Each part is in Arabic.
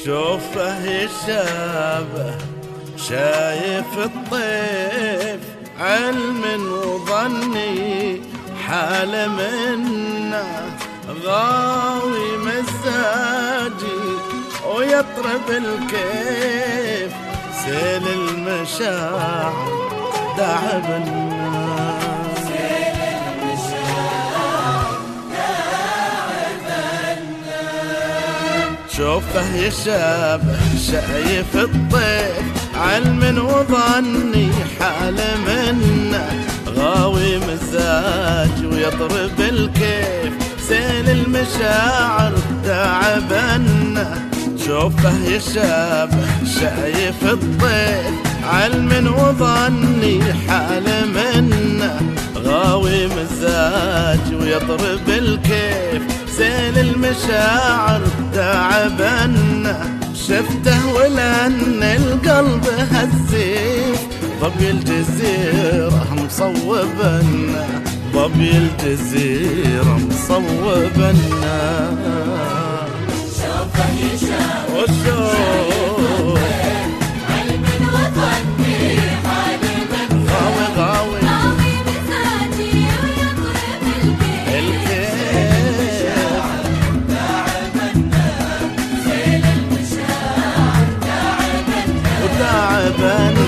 شوفه يشابه شايف الطيف علم وظني حال منه غاوي مزاجي ويطرب الكيف سيل المشاعر داعب الناس سيل المشاعر داعب الناس. شوفه يشابه شايف الطيف علم وظني حال منه غاوي مزاج ويضرب الكيف سيل المشاعر تعبنا. شوفه يشابه شايف الطيف علم وظني حال منه غاوي مزاج ويضرب الكيف سيل المشاعر تعبنا. شفته ولأن القلب هزيف ظبي الجزيرة مصوبنا ظبي الجزيرة مصوبنا. شوفه يشابه علم وظني حال منه غاوي مزاجي ويضرب الكيف تعبنا. سيل المشاعر وتعبنا.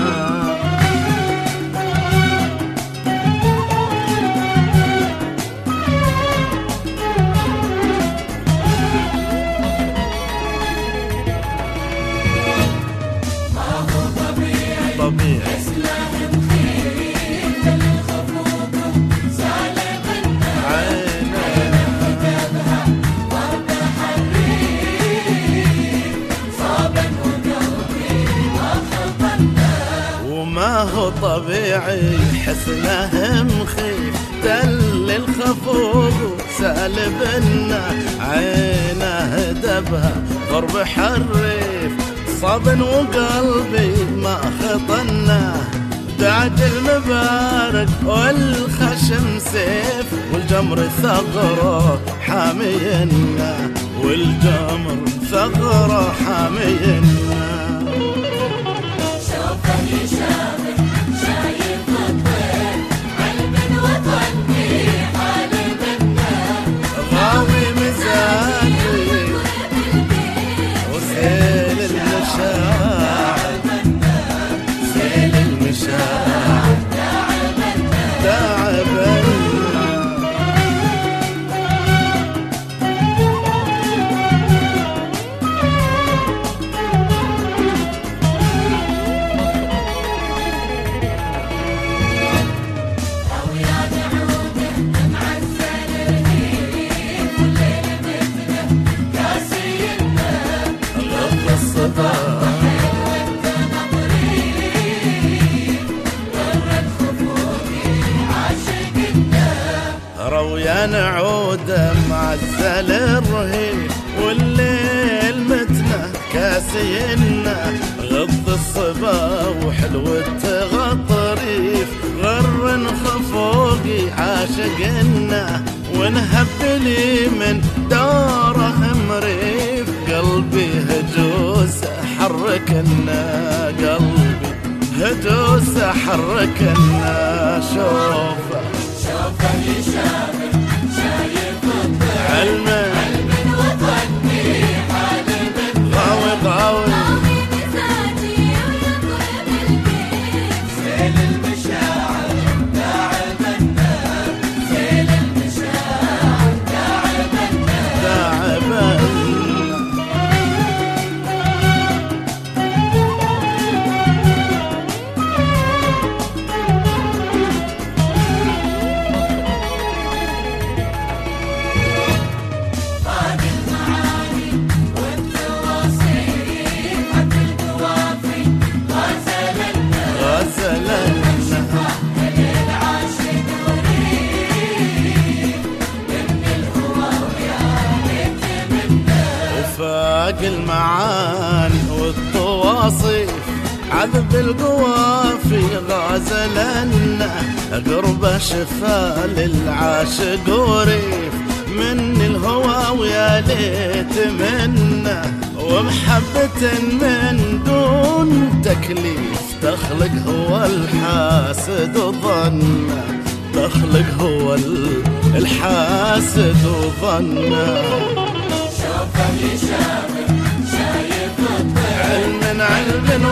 ما هو طبيعي حسنه مخيف تل الخفوق سالبنا عينه دبها ضرب حريف صابن وقلبي ما خطناه دعج المبارك والخشم سيف والجمر ثغره حامينا والجمر ثغره حامينا. شوفه يشابه شايف الطيف علم وظني حال منه غاوي مزاجي وسيل المشاعر سيل المشاعر تعبنا. رويا نعود معزل الرهيب والليل متنا كاسينا غض الصبا وحلوة غطريف غر خفوقي عاشقنا ونهبلي من دوره مريف قلبي هجوس حركنا قلبي هجوس حركنا. شوفه يشابه شايف الطيف علم وظني حال منه غاوي مزاجي ويضرب الكيف سيل المشاعر تعبنا. سيل المشاعر تعبنا. وفاق المعاني والتواصيف عذب القوافي غازلنا قرب شفا للعاشق وريف من الهوى ويا ليت منه ومحبة من دون تكليف تخلق هو الحاسد وظنه، تخلق هو الحاسد وظنه. شوفه يشامل شايف الضيف، علم